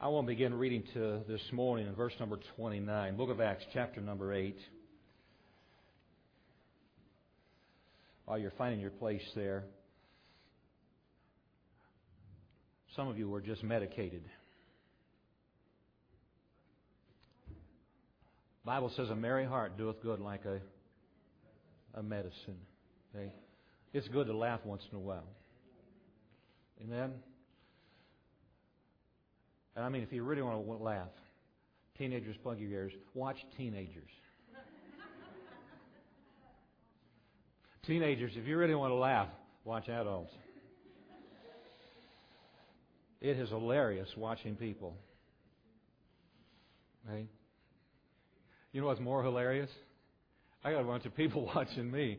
I want to begin reading to this morning in verse number 29, Book of Acts, chapter number 8. While you're finding your place there, some of you were just medicated. The Bible says a merry heart doeth good like a medicine. Okay? It's good to laugh once in a while. Amen? And I mean, if you really want to laugh, teenagers, plug your ears. Watch teenagers. Teenagers, if you really want to laugh, watch adults. It is hilarious watching people. Okay? You know what's more hilarious? I got a bunch of people watching me.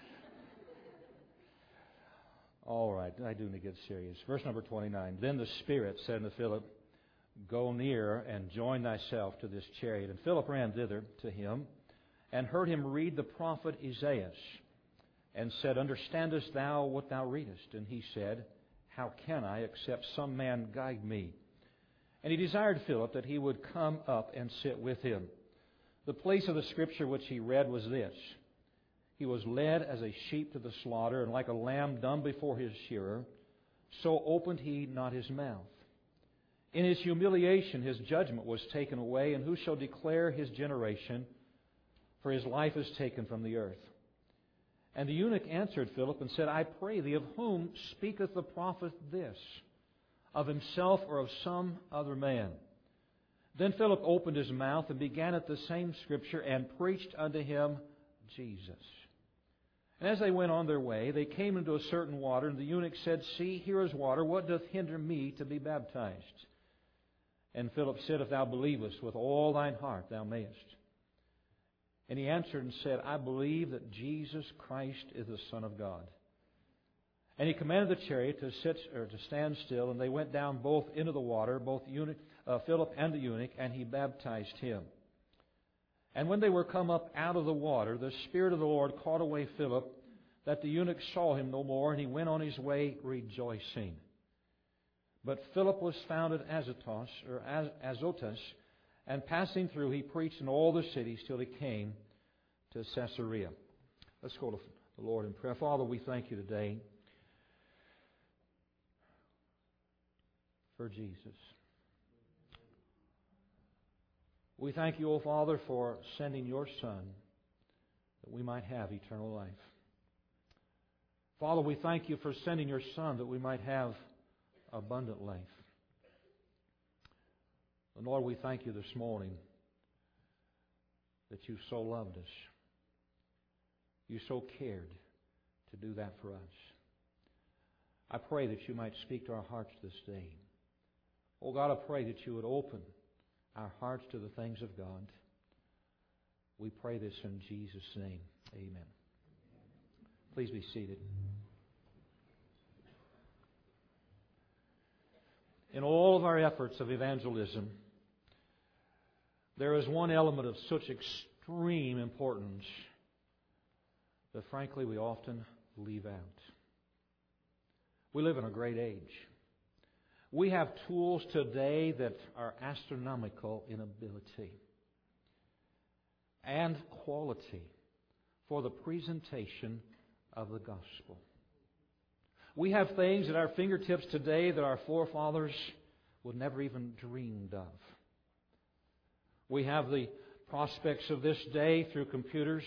All right, I do need to get serious. Verse number 29. Then the Spirit said unto Philip, Go near and join thyself to this chariot. And Philip ran thither to him, and heard him read the prophet Isaiah, and said, Understandest thou what thou readest? And he said, How can I, except some man guide me? And he desired Philip that he would come up and sit with him. The place of the Scripture which he read was this: He was led as a sheep to the slaughter, and like a lamb dumb before his shearer, so opened he not his mouth. In his humiliation his judgment was taken away, and who shall declare his generation? For his life is taken from the earth. And the eunuch answered Philip and said, I pray thee, of whom speaketh the prophet this? Of himself or of some other man? Then Philip opened his mouth and began at the same Scripture and preached unto him Jesus. And as they went on their way, they came into a certain water, and the eunuch said, See, here is water. What doth hinder me to be baptized? And Philip said, If thou believest with all thine heart, thou mayest. And he answered and said, I believe that Jesus Christ is the Son of God. And he commanded the chariot to stand still, and they went down both into the water, both Philip and the eunuch, and he baptized him. And when they were come up out of the water, the Spirit of the Lord caught away Philip, that the eunuch saw him no more, and he went on his way rejoicing. But Philip was found at Azotus, and passing through, he preached in all the cities till he came to Caesarea. Let's go to the Lord in prayer. Father, we thank you today for Jesus. We thank you, O Father, for sending your Son that we might have eternal life. Father, we thank you for sending your Son that we might have abundant life. And Lord, we thank you this morning that you so loved us. You so cared to do that for us. I pray that you might speak to our hearts this day. Oh God, I pray that you would open our hearts to the things of God. We pray this in Jesus' name. Amen. Please be seated. In all of our efforts of evangelism, there is one element of such extreme importance that frankly we often leave out. We live in a great age. We have tools today that are astronomical in ability and quality for the presentation of the gospel. We have things at our fingertips today that our forefathers would never even dreamed of. We have the prospects of this day through computers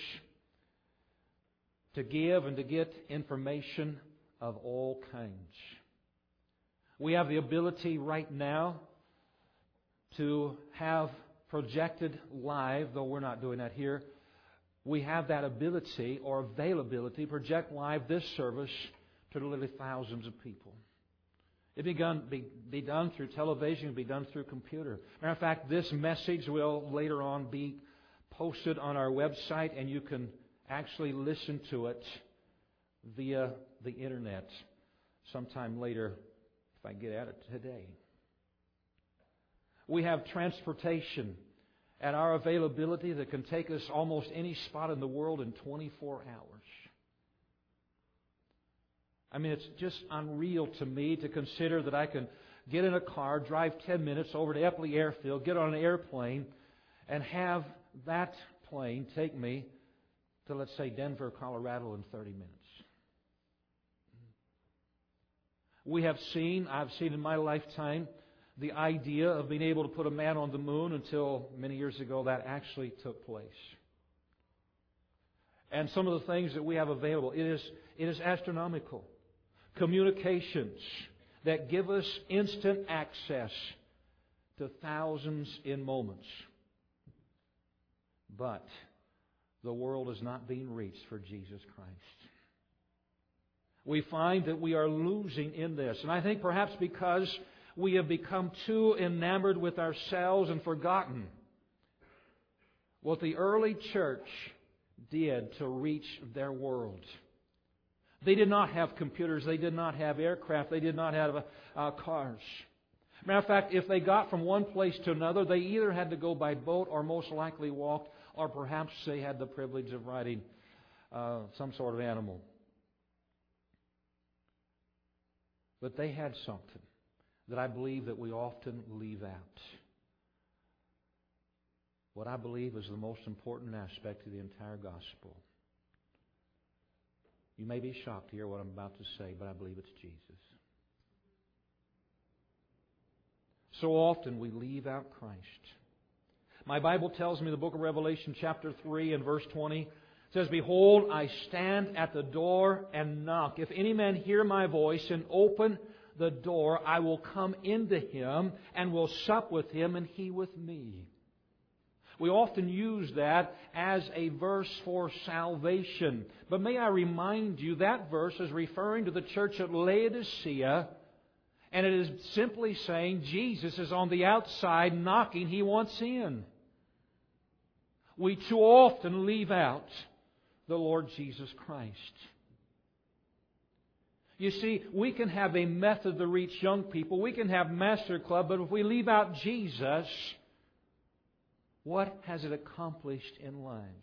to give and to get information of all kinds. We have the ability right now to have projected live, though we're not doing that here. We have that ability or availability to project live this service to literally thousands of people. It be done through television, be done through computer. Matter of fact, this message will later on be posted on our website, and you can actually listen to it via the internet sometime later if I get at it today. We have transportation at our availability that can take us almost any spot in the world in 24 hours. I mean, it's just unreal to me to consider that I can get in a car, drive 10 minutes over to Eppley Airfield, get on an airplane, and have that plane take me to, let's say, Denver, Colorado in 30 minutes. I've seen in my lifetime, the idea of being able to put a man on the moon until many years ago that actually took place. And some of the things that we have available, it is astronomical. Communications that give us instant access to thousands in moments. But the world is not being reached for Jesus Christ. We find that we are losing in this. And I think perhaps because we have become too enamored with ourselves and forgotten what the early church did to reach their world. They did not have computers. They did not have aircraft. They did not have cars. Matter of fact, if they got from one place to another, they either had to go by boat or most likely walked, or perhaps they had the privilege of riding some sort of animal. But they had something that I believe that we often leave out. What I believe is the most important aspect of the entire gospel. You may be shocked to hear what I'm about to say, but I believe it's Jesus. So often we leave out Christ. My Bible tells me, the book of Revelation chapter 3 and verse 20, it says, "Behold, I stand at the door and knock. If any man hear my voice and open the door, I will come into him and will sup with him and he with me." We often use that as a verse for salvation. But may I remind you, that verse is referring to the church at Laodicea, and it is simply saying Jesus is on the outside knocking. He wants in. We too often leave out the Lord Jesus Christ. You see, we can have a method to reach young people. We can have Master Club, but if we leave out Jesus, what has it accomplished in lives?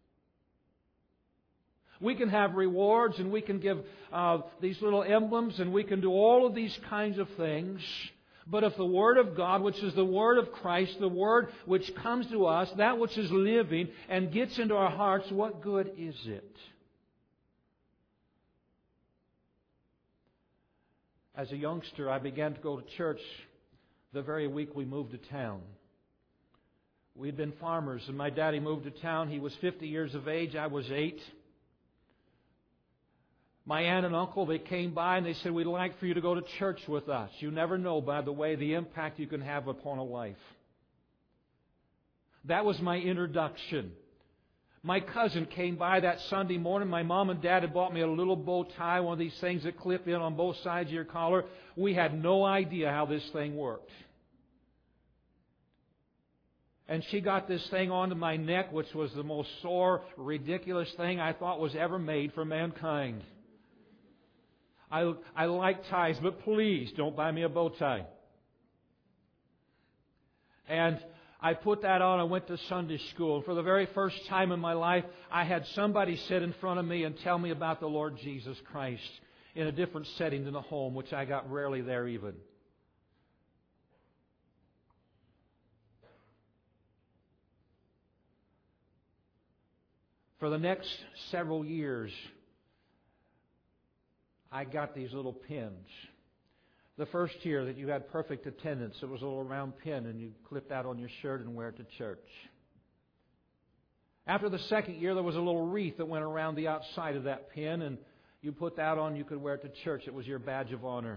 We can have rewards and we can give these little emblems and we can do all of these kinds of things. But if the Word of God, which is the Word of Christ, the Word which comes to us, that which is living and gets into our hearts, what good is it? As a youngster, I began to go to church the very week we moved to town. We'd been farmers, and my daddy moved to town. He was 50 years of age. I was 8. My aunt and uncle, they came by and they said, "We'd like for you to go to church with us. You never know, by the way, the impact you can have upon a life." That was my introduction. My cousin came by that Sunday morning. My mom and dad had bought me a little bow tie, one of these things that clip in on both sides of your collar. We had no idea how this thing worked. And she got this thing onto my neck, which was the most sore, ridiculous thing I thought was ever made for mankind. I like ties, but please don't buy me a bow tie. And I put that on. I went to Sunday school. And for the very first time in my life, I had somebody sit in front of me and tell me about the Lord Jesus Christ in a different setting than the home, which I got rarely there even. For the next several years, I got these little pins. The first year that you had perfect attendance, it was a little round pin and you clipped that on your shirt and wear it to church. After the second year, there was a little wreath that went around the outside of that pin, and you put that on, you could wear it to church. It was your badge of honor.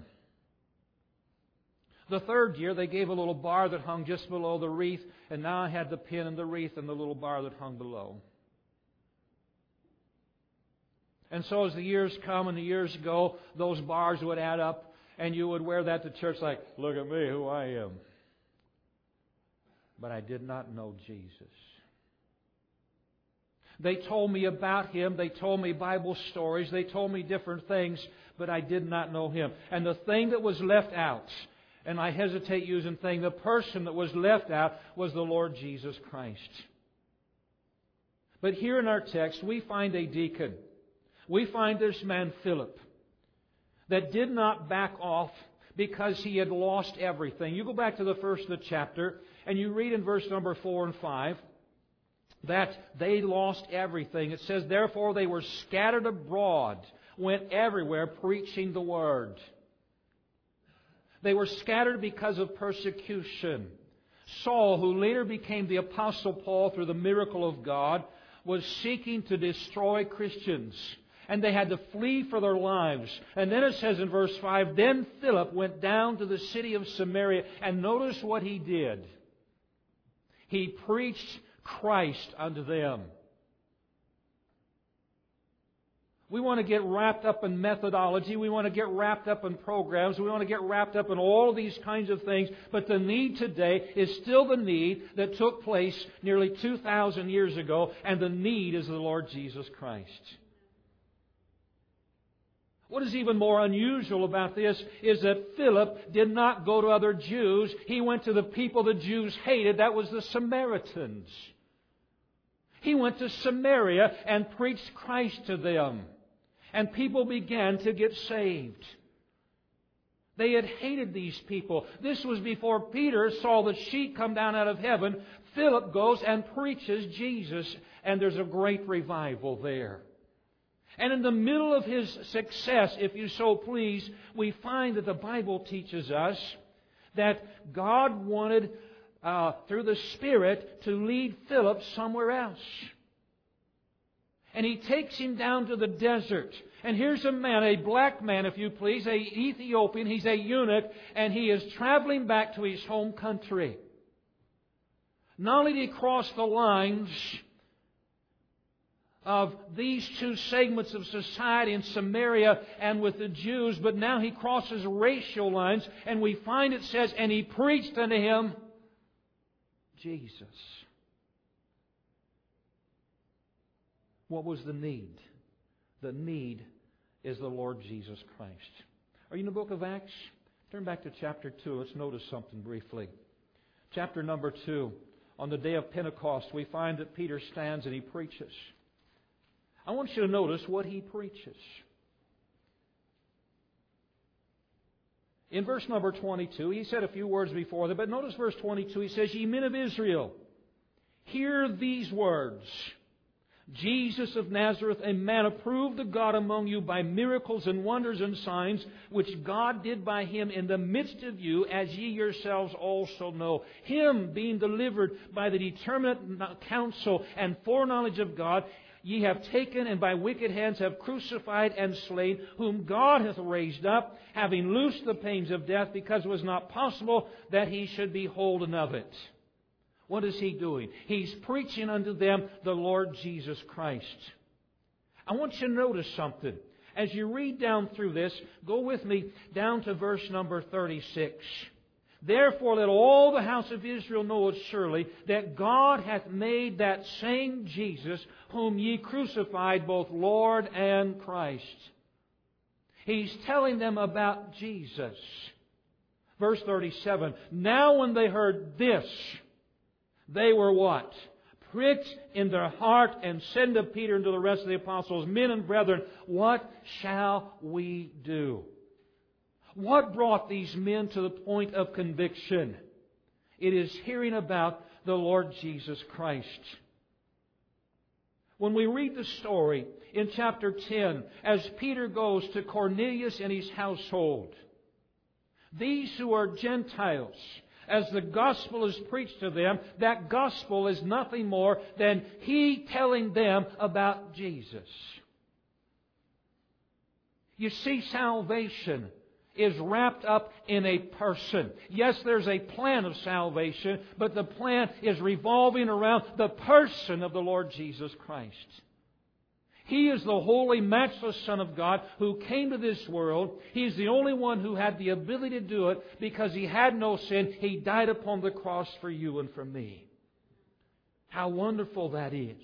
The third year, they gave a little bar that hung just below the wreath, and now I had the pin and the wreath and the little bar that hung below. And so as the years come and the years go, those bars would add up, and you would wear that to church like, "Look at me, who I am." But I did not know Jesus. They told me about Him. They told me Bible stories. They told me different things, but I did not know Him. And the thing that was left out, and I hesitate using thing, the person that was left out was the Lord Jesus Christ. But here in our text, we find a deacon. We find this man, Philip, that did not back off because he had lost everything. You go back to the first of the chapter, and you read in verse number 4 and 5 that they lost everything. It says, therefore they were scattered abroad, went everywhere preaching the Word. They were scattered because of persecution. Saul, who later became the Apostle Paul through the miracle of God, was seeking to destroy Christians. And they had to flee for their lives. And then it says in verse 5, then Philip went down to the city of Samaria. And notice what he did. He preached Christ unto them. We want to get wrapped up in methodology. We want to get wrapped up in programs. We want to get wrapped up in all of these kinds of things. But the need today is still the need that took place nearly 2,000 years ago. And the need is the Lord Jesus Christ. What is even more unusual about this is that Philip did not go to other Jews. He went to the people the Jews hated. That was the Samaritans. He went to Samaria and preached Christ to them. And people began to get saved. They had hated these people. This was before Peter saw the sheet come down out of heaven. Philip goes and preaches Jesus, and there's a great revival there. And in the middle of his success, if you so please, we find that the Bible teaches us that God wanted, through the Spirit, to lead Philip somewhere else. And He takes him down to the desert. And here's a man, a black man, if you please, an Ethiopian. He's a eunuch, and he is traveling back to his home country. Not only did he cross the lines of these two segments of society in Samaria and with the Jews, but now he crosses racial lines, and we find it says, and he preached unto him Jesus. What was the need? The need is the Lord Jesus Christ. Are you in the book of Acts? Turn back to chapter 2. Let's notice something briefly. Chapter number 2. On the day of Pentecost, we find that Peter stands and he preaches. I want you to notice what he preaches. In verse number 22, he said a few words before that, but notice verse 22, he says, Ye men of Israel, hear these words. Jesus of Nazareth, a man approved of God among you by miracles and wonders and signs, which God did by Him in the midst of you, as ye yourselves also know. Him being delivered by the determinate counsel and foreknowledge of God, ye have taken and by wicked hands have crucified and slain, whom God hath raised up, having loosed the pains of death, because it was not possible that He should be holden of it. What is He doing? He's preaching unto them the Lord Jesus Christ. I want you to notice something. As you read down through this, go with me down to verse number 36. Therefore let all the house of Israel know it surely, that God hath made that same Jesus, whom ye crucified, both Lord and Christ. He's telling them about Jesus. Verse 37. Now when they heard this, they were what? Pricked in their heart, and said to Peter and to the rest of the apostles, Men and brethren, what shall we do? What brought these men to the point of conviction? It is hearing about the Lord Jesus Christ. When we read the story in chapter 10, as Peter goes to Cornelius and his household, these who are Gentiles, as the gospel is preached to them, that gospel is nothing more than he telling them about Jesus. You see, salvation is wrapped up in a person. Yes, there's a plan of salvation, but the plan is revolving around the person of the Lord Jesus Christ. He is the holy, matchless Son of God who came to this world. He's the only one who had the ability to do it because He had no sin. He died upon the cross for you and for me. How wonderful that is.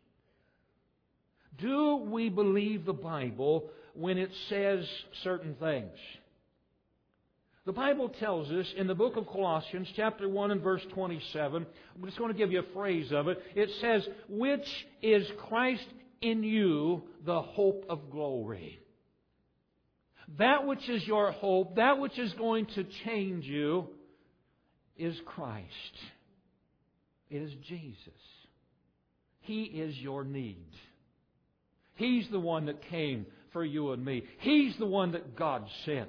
Do we believe the Bible when it says certain things? The Bible tells us in the book of Colossians, chapter 1 and verse 27, I'm just going to give you a phrase of it. It says, which is Christ in you, the hope of glory. that which is your hope, that which is going to change you, is Christ. It is Jesus. He is your need. He's the one that came for you and me. He's the one that God sent.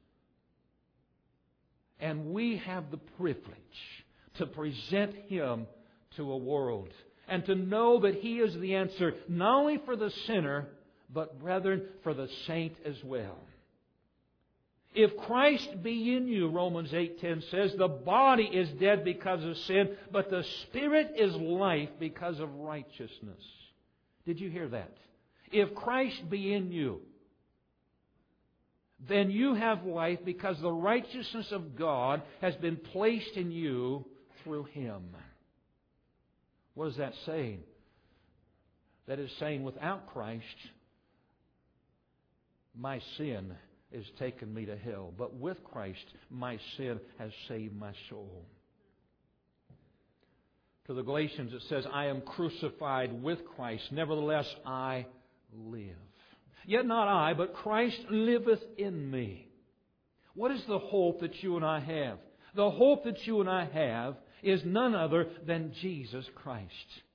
And we have the privilege to present Him to a world and to know that He is the answer not only for the sinner, but, brethren, for the saint as well. If Christ be in you, Romans 8:10 says, the body is dead because of sin, but the Spirit is life because of righteousness. Did you hear that? If Christ be in you, then you have life because the righteousness of God has been placed in you through Him. What is that saying? That is saying, without Christ, my sin has taken me to hell. But with Christ, my sin has saved my soul. To the Galatians it says, I am crucified with Christ. Nevertheless, I live. Yet not I, but Christ liveth in me. What is the hope that you and I have? The hope that you and I have is none other than Jesus Christ.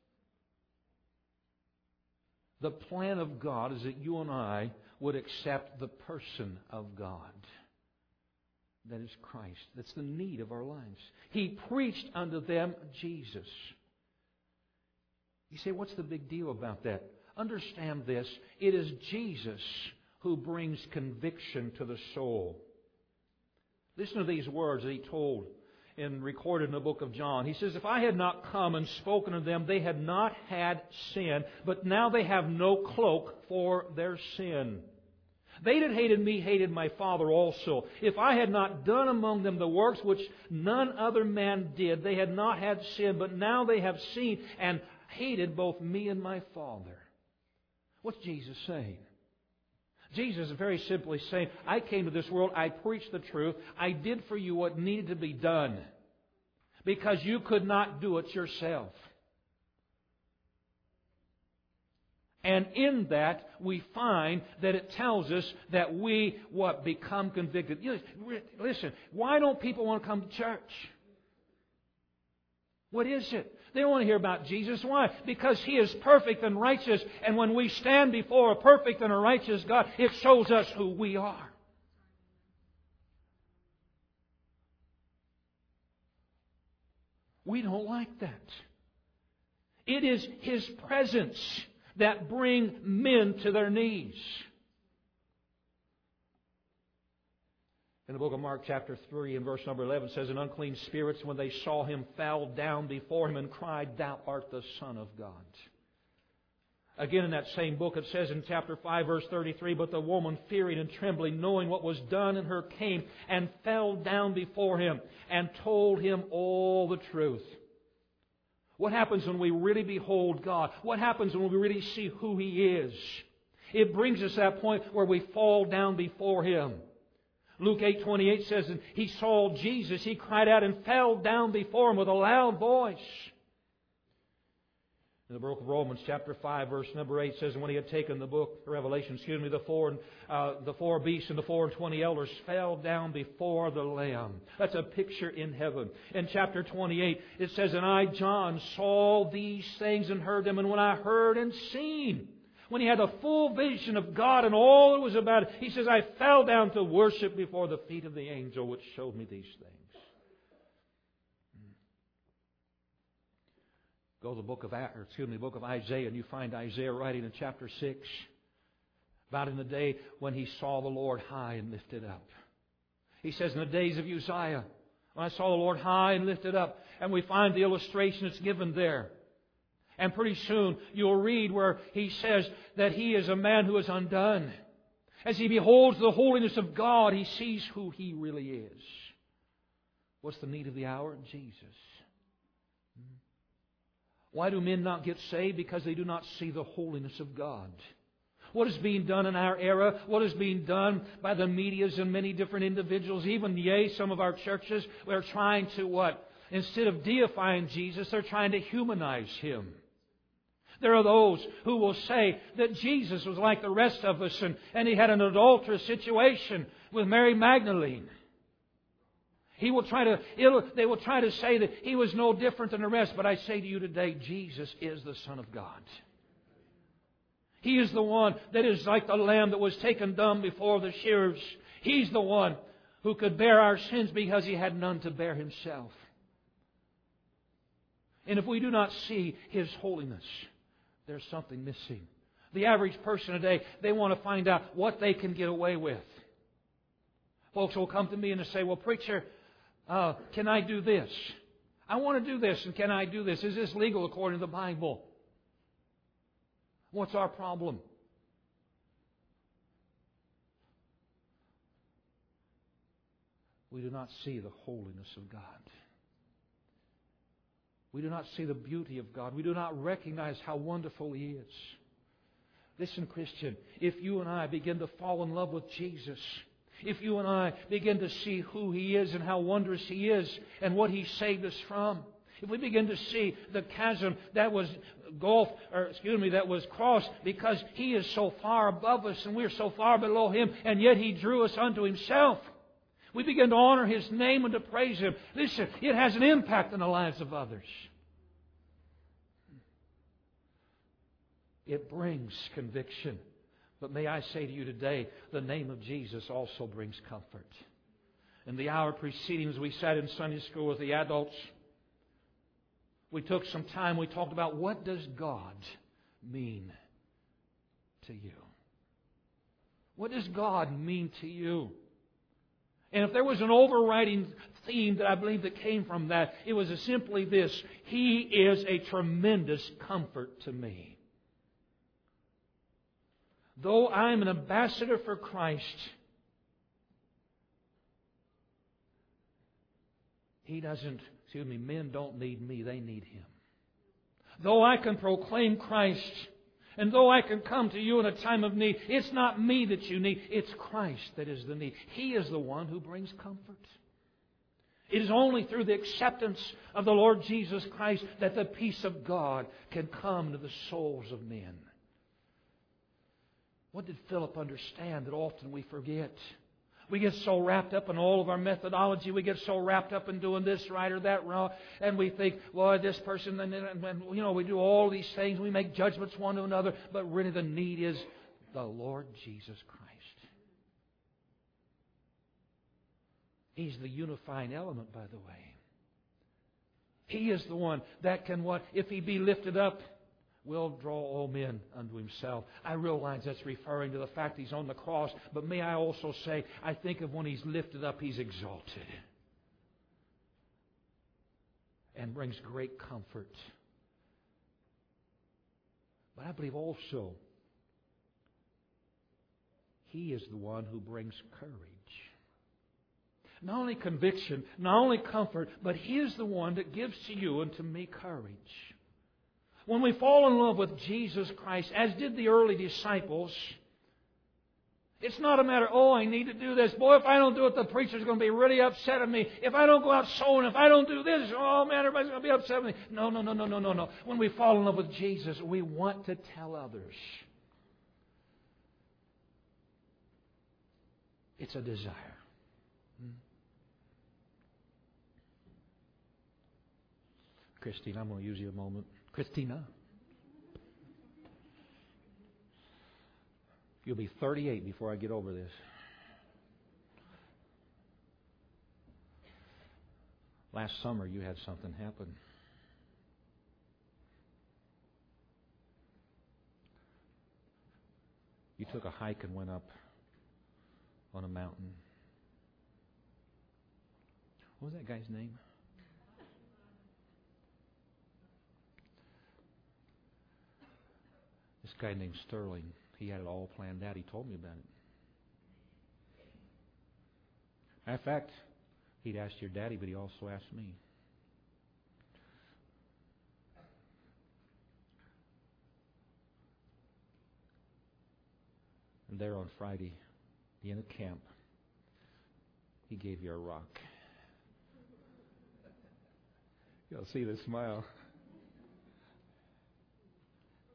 The plan of God is that you and I would accept the person of God. That is Christ. That's the need of our lives. He preached unto them Jesus. You say, what's the big deal about that? Understand this. It is Jesus who brings conviction to the soul. Listen to these words that He told and recorded in the book of John. He says, if I had not come and spoken to them, they had not had sin, but now they have no cloak for their sin. They that hated me hated my Father also. If I had not done among them the works which none other man did, they had not had sin, but now they have seen and hated both me and my Father. What's Jesus saying? Jesus is very simply saying, I came to this world, I preached the truth, I did for you what needed to be done, because you could not do it yourself. And in that, we find that it tells us that we, become convicted. Listen, why don't people want to come to church? What is it? They don't want to hear about Jesus. Why? Because He is perfect and righteous. And when we stand before a perfect and a righteous God, it shows us who we are. We don't like that. It is His presence that bring men to their knees. In the book of Mark chapter 3 and verse number 11 says, and unclean spirits, when they saw Him, fell down before Him and cried, Thou art the Son of God. Again in that same book it says in chapter 5 verse 33, but the woman fearing and trembling, knowing what was done in her, came and fell down before Him and told Him all the truth. What happens when we really behold God? What happens when we really see who He is? It brings us to that point where we fall down before Him. Luke 8:28 says, and He saw Jesus, He cried out and fell down before Him with a loud voice. In the book of Romans chapter 5 verse number 8 says, and when He had taken the book, Revelation, the four beasts and the 24 elders fell down before the Lamb. That's a picture in heaven. In chapter 28 it says, and I, John, saw these things and heard them, and when I heard and seen, when he had a full vision of God and all that was about it, he says, I fell down to worship before the feet of the angel which showed me these things. Go to the book of Isaiah, and you find Isaiah writing in chapter 6 about in the day when he saw the Lord high and lifted up. He says, in the days of Uzziah, when I saw the Lord high and lifted up, and we find the illustration that's given there. And pretty soon you'll read where he says that he is a man who is undone. As he beholds the holiness of God, he sees who he really is. What's the need of the hour? Jesus. Why do men not get saved? Because they do not see the holiness of God. What is being done in our era? What is being done by the medias and many different individuals? Even, some of our churches, we're trying to Instead of deifying Jesus, they're trying to humanize Him. There are those who will say that Jesus was like the rest of us and He had an adulterous situation with Mary Magdalene. They will try to say that He was no different than the rest. But I say to you today, Jesus is the Son of God. He is the one that is like the lamb that was taken dumb before the shearers. He's the one who could bear our sins because He had none to bear Himself. And if we do not see His holiness, there's something missing. The average person today, they want to find out what they can get away with. Folks will come to me and they say, well, preacher, can I do this? I want to do this, and can I do this? Is this legal according to the Bible? What's our problem? We do not see the holiness of God. We do not see the beauty of God. We do not recognize how wonderful He is. Listen, Christian, if you and I begin to fall in love with Jesus, if you and I begin to see who He is and how wondrous He is and what He saved us from, if we begin to see the chasm that was that was crossed because He is so far above us and we're so far below Him, and yet He drew us unto Himself, we begin to honor His name and to praise Him. Listen, it has an impact on the lives of others. It brings conviction. But may I say to you today, the name of Jesus also brings comfort. In the hour preceding, as we sat in Sunday school with the adults, we took some time, we talked about what does God mean to you? What does God mean to you? And if there was an overriding theme that I believe that came from that, it was simply this: He is a tremendous comfort to me. Though I'm an ambassador for Christ, men don't need me, they need Him. Though I can proclaim Christ, and though I can come to you in a time of need, it's not me that you need, it's Christ that is the need. He is the one who brings comfort. It is only through the acceptance of the Lord Jesus Christ that the peace of God can come to the souls of men. What did Philip understand that often we forget? We get so wrapped up in all of our methodology. We get so wrapped up in doing this right or that wrong. And we think, well, this person, and we do all these things. We make judgments one to another. But really the need is the Lord Jesus Christ. He's the unifying element, by the way. He is the one that can, if He be lifted up, will draw all men unto Himself. I realize that's referring to the fact He's on the cross, but may I also say, I think of when He's lifted up, He's exalted and brings great comfort. But I believe also He is the one who brings courage. Not only conviction, not only comfort, but He is the one that gives to you and to me courage. When we fall in love with Jesus Christ, as did the early disciples, it's not a matter, I need to do this. Boy, if I don't do it, the preacher's going to be really upset at me. If I don't go out sowing, if I don't do this, everybody's going to be upset with me. No. When we fall in love with Jesus, we want to tell others. It's a desire. Christine, I'm going to use you a moment. Christina. You'll be 38 before I get over this. Last summer you had something happen. You took a hike and went up on a mountain. What was that guy's name? This guy named Sterling, he had it all planned out. He told me about it. Matter of fact, he'd asked your daddy, but he also asked me. And there on Friday, in a camp, he gave you a rock. You'll see the smile.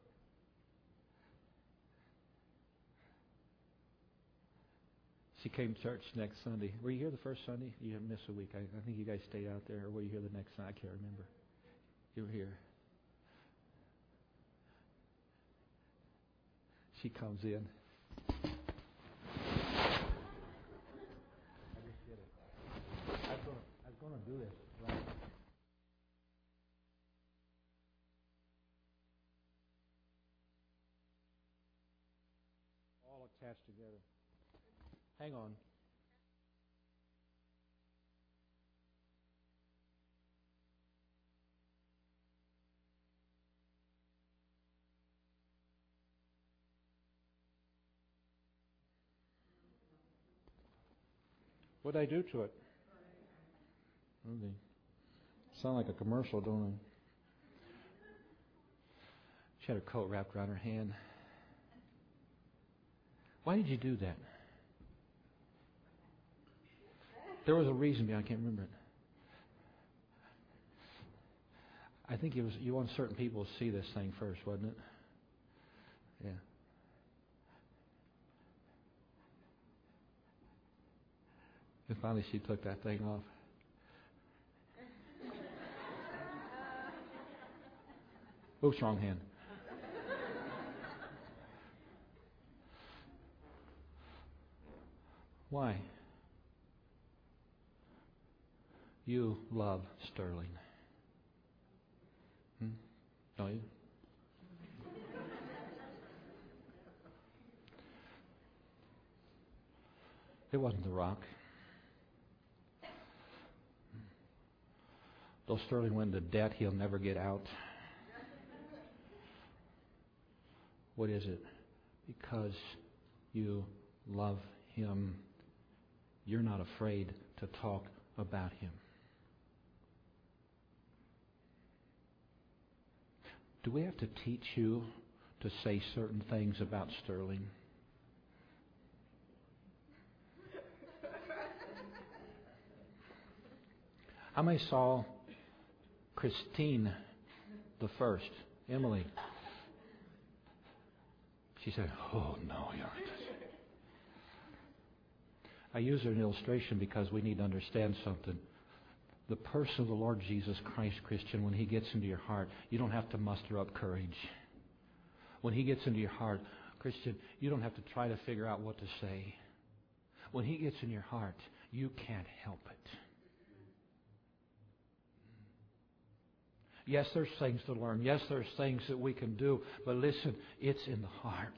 She came to church next Sunday. Were you here the first Sunday? You didn't miss a week. I think you guys stayed out there. Or were you here the next Sunday? I can't remember. You were here. She comes in. I just did it. I was going to do this right. All attached together. Hang on. What did I do to it? Okay. Sound like a commercial, don't I? She had her coat wrapped around her hand. Why did you do that? There was a reason behind. I can't remember it. I think it was you want certain people to see this thing first, wasn't it? Yeah. And finally, she took that thing off. Oops, wrong hand. Why? You love Sterling. Don't you? It wasn't the rock. Though Sterling went into debt, he'll never get out. What is it? Because you love him, you're not afraid to talk about him. Do we have to teach you to say certain things about Sterling? How many saw Christine the first? Emily. She said, "Oh no, you aren't." I use her as an illustration because we need to understand something. The person of the Lord Jesus Christ, Christian, when He gets into your heart, you don't have to muster up courage. When He gets into your heart, Christian, you don't have to try to figure out what to say. When He gets in your heart, you can't help it. Yes, there's things to learn. Yes, there's things that we can do. But listen, it's in the heart.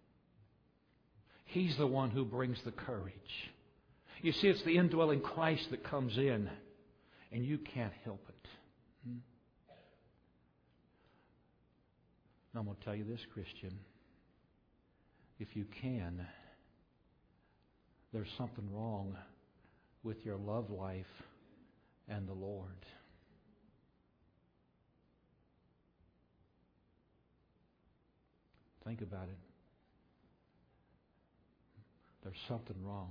He's the one who brings the courage. You see, it's the indwelling Christ that comes in, and you can't help it. And I'm going to tell you this, Christian. If you can, there's something wrong with your love life and the Lord. Think about it. There's something wrong.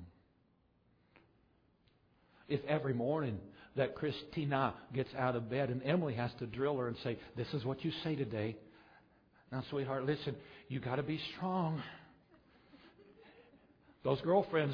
If every morning that Christina gets out of bed and Emily has to drill her and say, "This is what you say today. Now, sweetheart, listen, you got to be strong." Those girlfriends